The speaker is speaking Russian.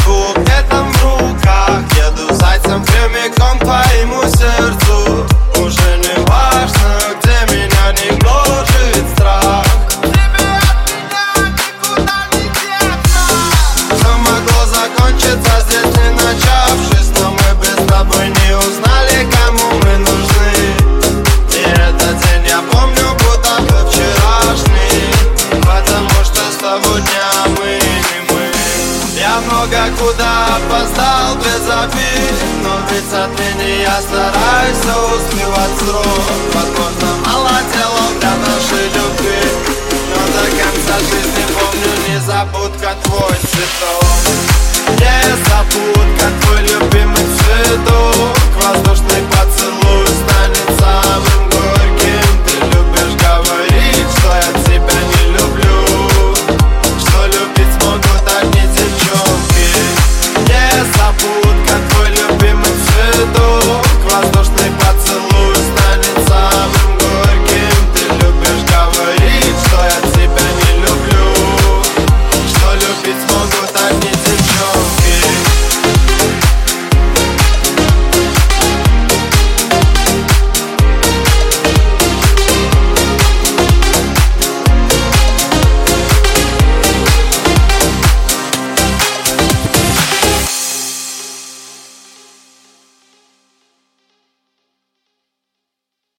букет букетом в руках еду зайцем прямиком к твоему сердцу. Уже не важно, где меня не гложет страх. Тебе от меня никуда не деться. Все могло закончиться здесь, не начавшись, но мы без тобой не узнали, кому мы нужны. И этот день я помню, будто бы вчерашний, потому что с того дня мы не мы. Я много куда опоздал без обид, но ведь отныне я стараюсь успевать срок. Возможно, мало дела